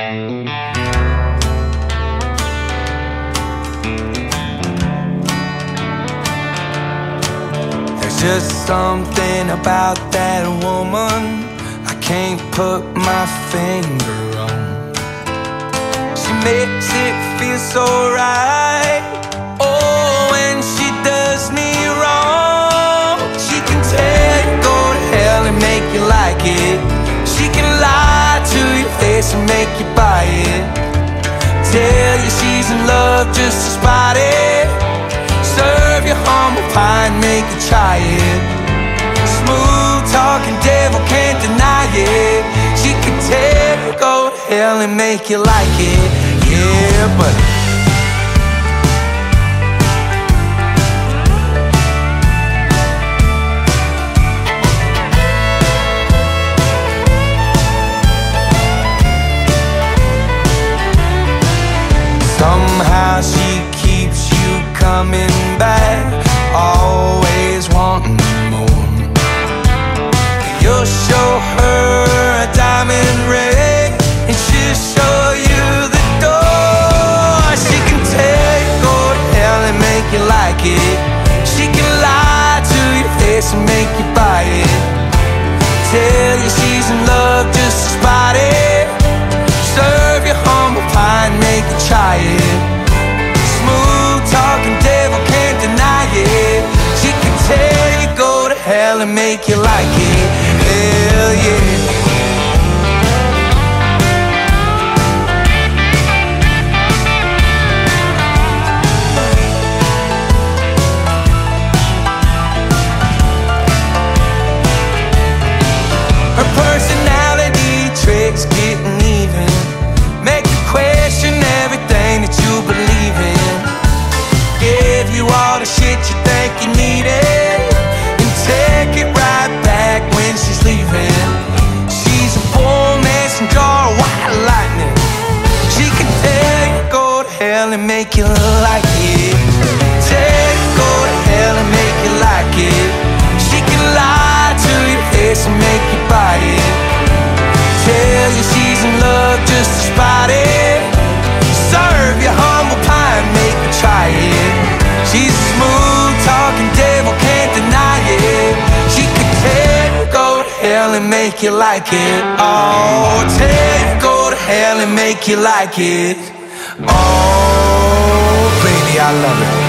There's just something about that woman I can't put my finger on. She makes it feel so right. Oh, when she does me wrong, she can tell you go to hell and make you like it. She can lie to your face and make you buy it. Tell you she's in love just to spite it. Serve you humble pie and make you try it. Smooth talking devil can't deny it. She can tell you go to hell and make you like it. Yeah, but somehow she keeps you coming back, always wanting more. You'll show her a diamond ring and she'll show you the door. She can tell you go to hell and make you like it. She can lie to your face and make you buy it. Tell you she's in love just to spite it. Serve you humble pie and make you try it. Smooth talking devil can't deny it. She can tell you go to hell and make you like it. Hell yeah. Her personality tricks getting even, make you question everything that you believe in. Give you all the shit you think you needed and take it right back when she's leaving. She's a poor messenger of white lightning. She can tell you go to hell and make you like it. Tell you go to hell and make you like it. She can lie to your face and make you buy it. Tell you she's in love just to spite it. Serve you humble pie and make you try it. She's a smooth talking devil can't deny it. She can tell you go to hell and make you like it. Oh, tell you go to hell and make you like it. Oh, baby, I love it.